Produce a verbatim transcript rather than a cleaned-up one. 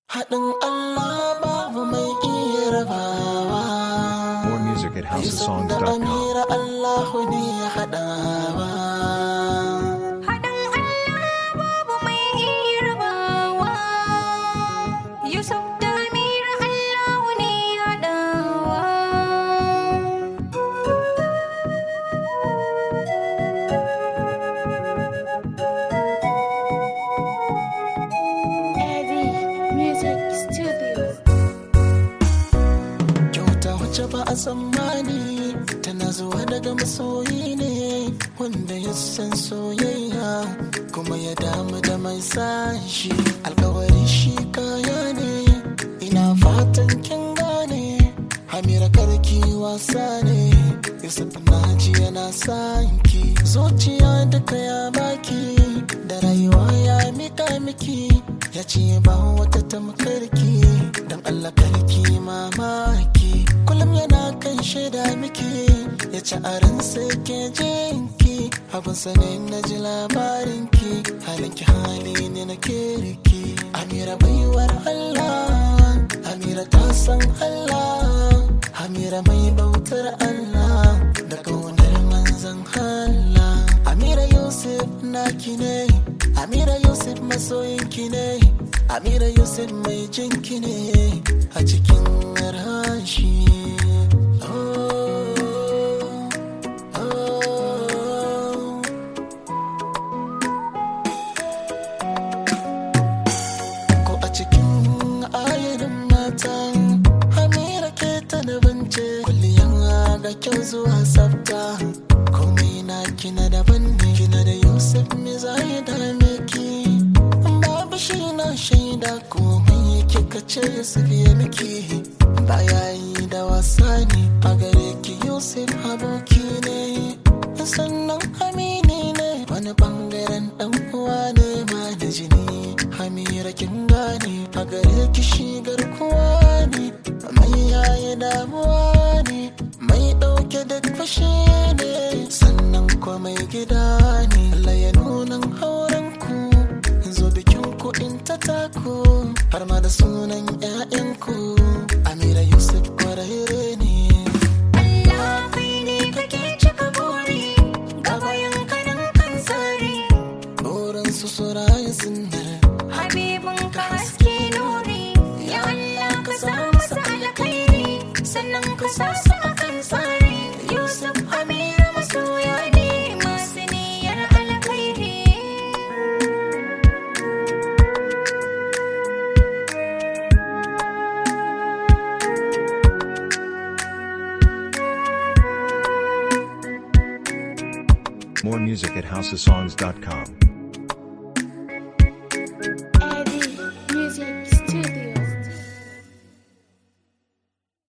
Haɗin Allah babu mai iya rabawa. More music at house of songs dot com. Amira Allahu ne ya haɗawa. Haɗin Allah babu mai iya rabawa. Yusuf da Amira Allahu ne ya haɗawa. Ba a tsammani tana zuwa daga masoyi ne wanda ya san soyayya kuma ya damu da mai sashi. Alkawari shi kaya ne, ina fatan kin gane. Amira karki wasa ne, Yusuf naji yana sanki. Zuciya duka ya baki, da rayuwa ya mika miki. Ya ce ba wata tamkarki, don Allah karki mamaki. Kullum yana kan shaida miki, ya ci aran sai ke jinki. Abin sanin na ji labarinki, halinki hali ne na kirki. Amira baiwar Allah, Amira ta san Allah. Amira mai bautar Allah, da kaunar manzan Allah. Amira Yusuf naki ne, Amira Yusuf masoyinki ne. Amira Yusuf mai jinki ne a cikin rashi. Ko a cikin ayarin mata, Amira ke ta da bance. Kulliyan ga kyau zuwa tsafta, komai na kina daban ne. Kina da Yusuf me za ya dame ki? Babu shi na shaida komai kika ce Yusuf ya miki. Baya yi da wasa ne, a gare ki Yusuf aboki ne, sannan amini ne. Wani bangaren dan uwa ne ma da jini. Amira kin gane, a gare ki shi garkuwa ne. Mai yayi damuwa ne, mai dauke da fashi ne, sannan ko mai gida ne. Allah ya nuna auren ku, zo bikin kuɗin ta taku, har ma da sunan 'ya'yanku. Amira Yusuf kwararre ne. Allah kai ne kake cika buri, gabayan kanan kan tsari. Burin su su rayu sunnar Habibin ka haske nuri, ya Allah ka sa musu alkhairi, sannan ka sa su akan tsari. Yusuf Amira masoya ne masu niyyar alkhairi. More music at house of songs dot com.